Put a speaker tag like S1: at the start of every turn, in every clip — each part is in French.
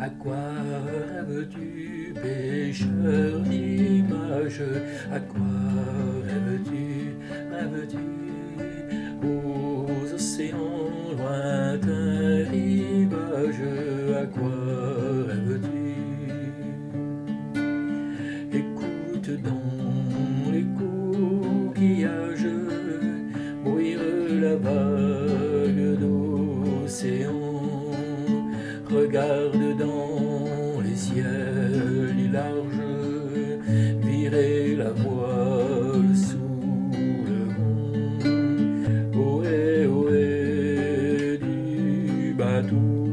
S1: À quoi rêves-tu, pêcheur d'images? À quoi rêves-tu, rêves-tu? Aux océans lointains rivages, à quoi rêves-tu? Écoute dans les coquillages bruire la vague d'océan. Regarde dans les ciels larges, virer la voile sous le vent. Ohé du bateau.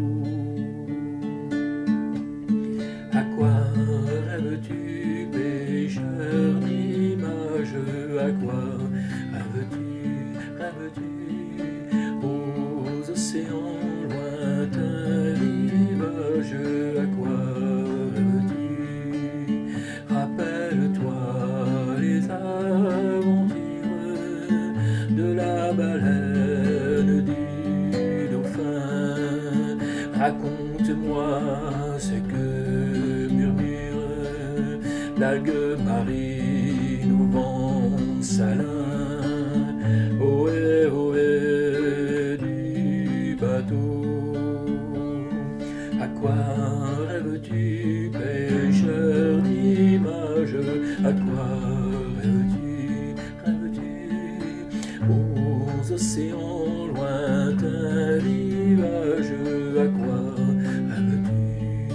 S1: À quoi rêves-tu, pêcheur d'images? À quoi rêves-tu, rêves-tu? Aux océans lointains rivages, à quoi rêves-tu? Rappelle-toi les aventures de la baleine, du dauphin. Raconte-moi ce que murmure l'algue marine au vent salin. Ohé du bateau. À quoi rêves-tu, pêcheur d'images? À quoi rêves-tu, rêves-tu? Aux océans lointains rivages, à quoi rêves-tu?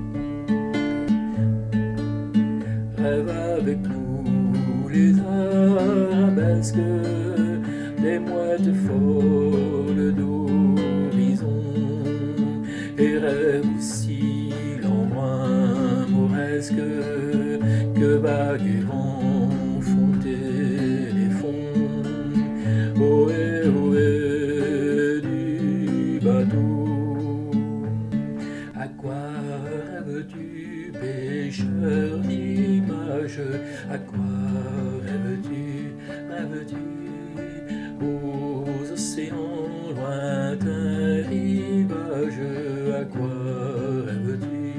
S1: Rêve avec nous les arabesques des mouettes folles d'horizon, et rêve aussi l'embrun mauresque que vagues et vents font les fonds. Ohé du bateau. À quoi rêves-tu, pêcheur d'images? À quoi rêves-tu, rêves-tu? Aux océans lointains rivages, à quoi rêves-tu?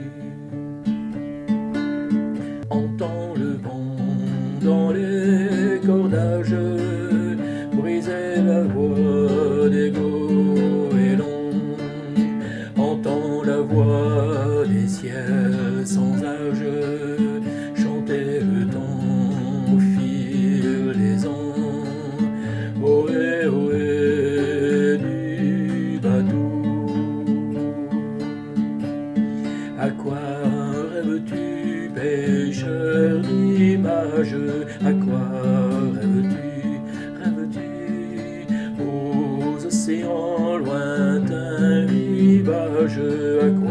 S1: Entends le vent dans les cordages briser la voix des goélands. Entends la voix des ciels sans âge chanter le temps au fil des ans. Ohé du bateau. À quoi rêves-tu, pêcheur d'images? À quoi rêves-tu, rêves-tu? Aux océans lointains rivages, à